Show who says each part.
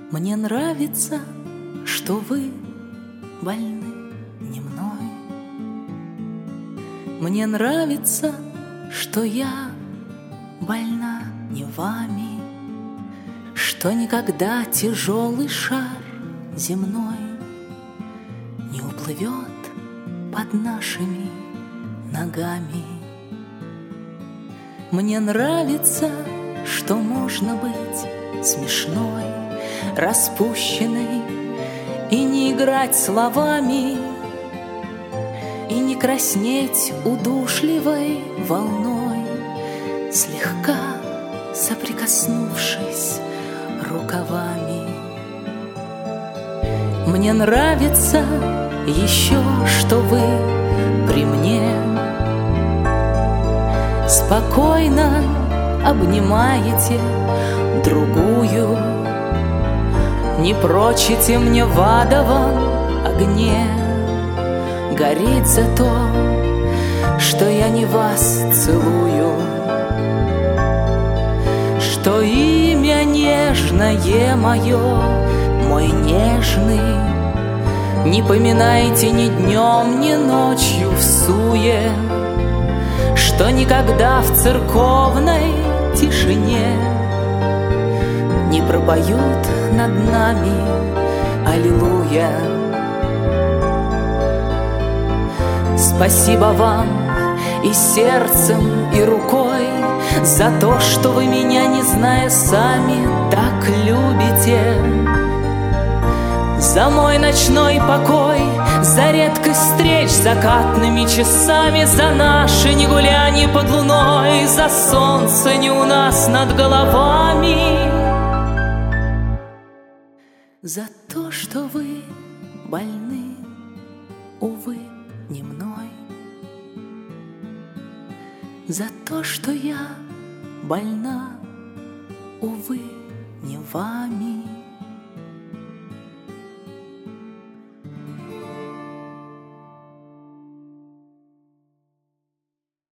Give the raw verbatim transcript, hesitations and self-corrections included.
Speaker 1: Мне нравится, что вы больны не мной. Мне нравится, что я больна не вами, что никогда тяжелый шар земной не уплывет под нашими ногами. Мне нравится, что можно быть смешной, распущенной и не играть словами, и не краснеть удушливой волной, слегка соприкоснувшись рукавами. Мне нравится еще, что вы при мне спокойно обнимаете другую, не прочите мне в адовом огне гореть за то, что я не вас целую, что имя нежное мое, мой нежный, не поминайте ни днем, ни ночью в суе, что никогда в церковной тишине не пропоют над нами аллилуйя. Спасибо вам и сердцем, и рукой за то, что вы меня, не зная сами, так любите, за мой ночной покой, за редкость встреч закатными часами, за наши не гуляния под луной, за солнце не у нас над головами, за то, что вы больны, увы, не мной, за то, что я больна, увы, не вами.